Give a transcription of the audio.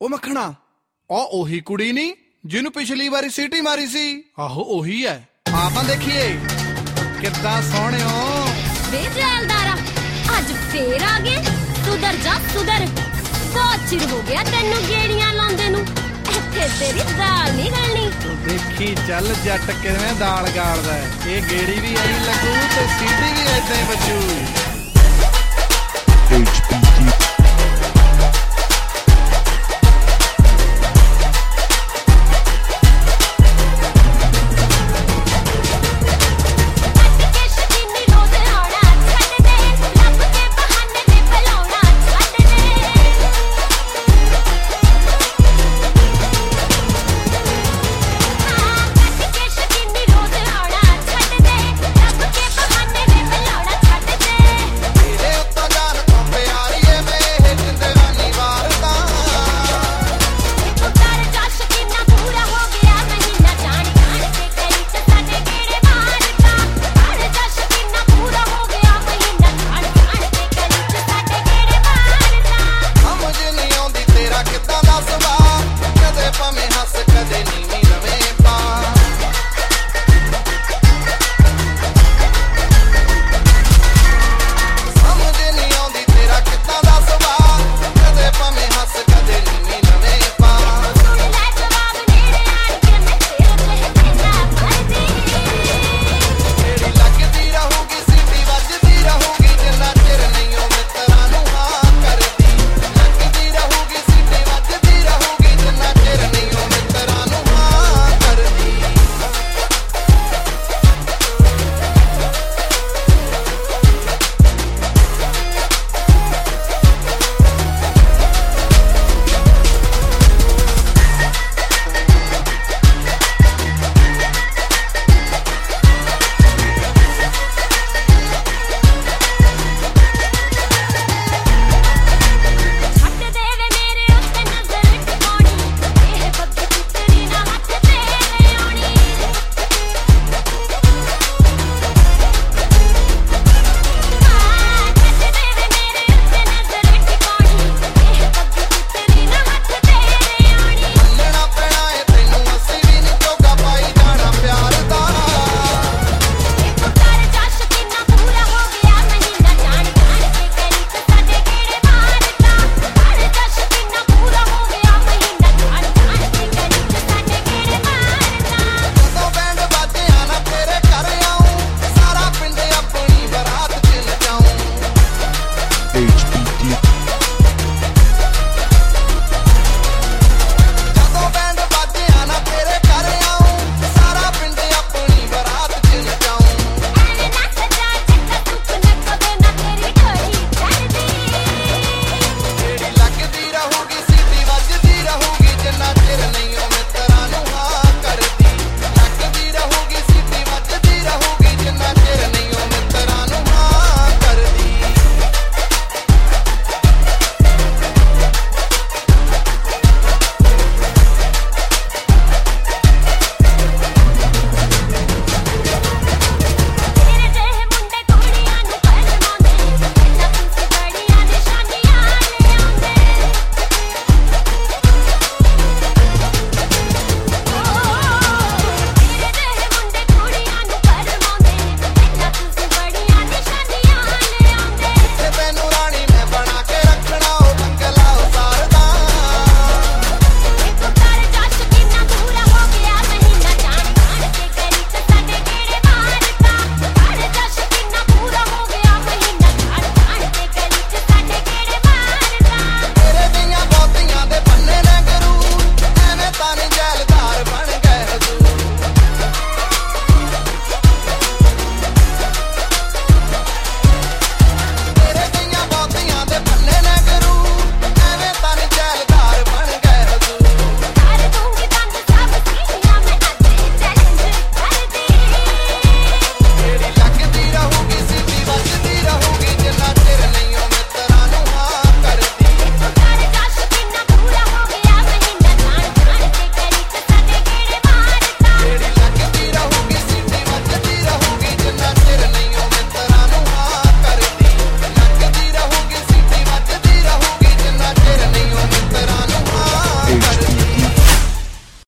ਉਹ ਮੱਖਣਾ, ਉਹੀ ਕੁੜੀ ਨੀ ਜਿਹਨੂੰ ਪਿਛਲੀ ਵਾਰੀ ਸੀਟੀ ਮਾਰੀ ਸੀ? ਆਹੋ ਉਹੀ ਹੈ। ਆਪਾਂ ਦੇਖੀਏ ਕਿੱਦਾਂ ਸੋਹਣਿਓ। ਵੇ ਜੈਲਦਾਰਾ, ਅੱਜ ਫੇਰ ਆ ਗਏ? ਸੁਧਰ ਜਾ ਸੁਧਰ, ਬਹੁਤ ਚਿਰ ਹੋ ਗਿਆ ਤੈਨੂੰ ਗੇੜੀਆਂ ਲਾਉਂਦੇ ਨੂੰ। ਇੱਥੇ ਤੇਰੀ ਦਾਲ ਨਹੀਂ ਗਲਣੀ। ਤੂੰ ਦੇਖੀ ਚੱਲ ਜੱਟ ਕਿਵੇਂ ਦਾਲ ਗਾਲਦਾ। ਇਹ ਗੇੜੀ ਵੀ ਐਂ ਲੱਗੂ ਤੇ ਸੀਟੀ ਵੀ ਏਦਾਂ ਹੀ ਵੱਜੂ।